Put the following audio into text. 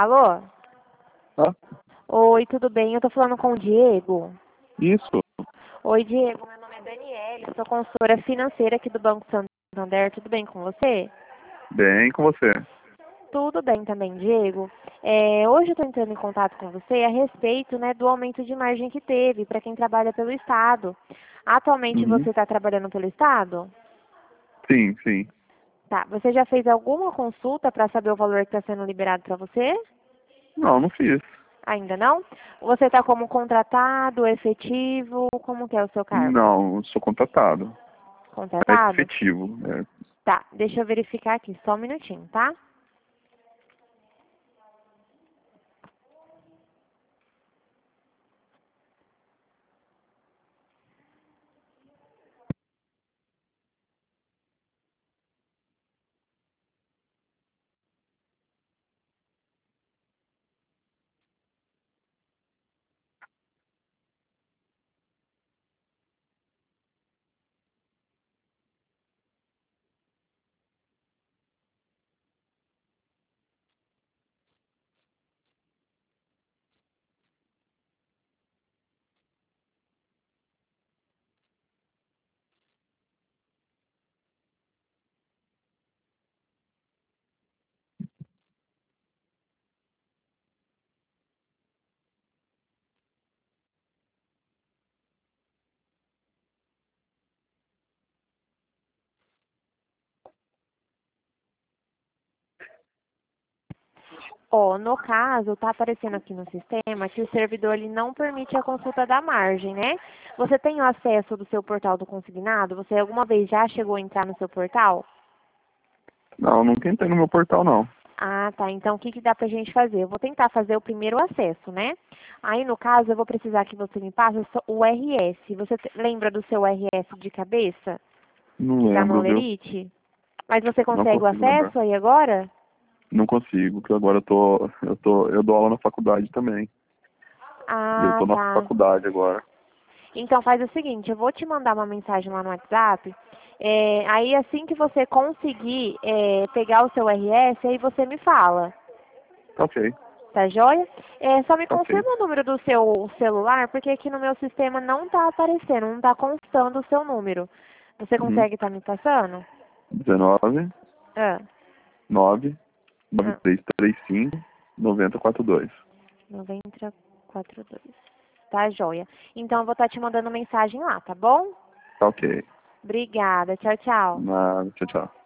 Alô? Ah, Oi, tudo bem? Eu tô falando com o Diego. isso. Oi, Diego. Meu nome é Daniele. Sou consultora financeira aqui do Banco Santander. Tudo bem com você? Bem com você. Tudo bem também, Diego. Hoje eu estou entrando em contato com você a respeito, né, do aumento de margem que teve para quem trabalha pelo Estado. Atualmente Uhum. você está trabalhando pelo Estado? Sim, sim. Tá. Você já fez alguma consulta para saber o valor que está sendo liberado para você? Não, não fiz. Ainda não? Você está como contratado, efetivo? Como que é o seu cargo? Não, sou contratado. É Contratado? efetivo. Tá, deixa eu verificar aqui, só um minutinho, tá? Ó, no caso, tá aparecendo aqui no sistema que o servidor ele não permite a consulta da margem, né? Você tem o acesso do seu portal do consignado? Você alguma vez já chegou a entrar no seu portal? Não, nunca entrei no meu portal, não. Ah, tá. Então, o que dá pra gente fazer? Eu vou tentar fazer o primeiro acesso, né? Aí, no caso, eu vou precisar que você me passe o RS. Você lembra do seu RS de cabeça, Não que tá no lembro, viu? Olerite? Mas você Não consegue o consigo lembrar. acesso aí agora? Não consigo, porque agora eu dou aula na faculdade também. E eu Ah, tô na tá. faculdade agora. Então faz o seguinte, eu vou te mandar uma mensagem lá no WhatsApp. Aí assim que você conseguir pegar o seu RS, aí você me fala, Tá ok, tá joia? Só me tá ok. confirma o número do seu celular, porque aqui no meu sistema não tá aparecendo, não tá constando o seu número. Você Uhum. consegue estar me passando? 19 Ah, 9 ah, 9335 9042. 9042. Tá joia. Então eu vou estar te mandando mensagem lá, tá bom? Tá ok. Obrigada. Tchau, tchau. Nada, tchau, tchau.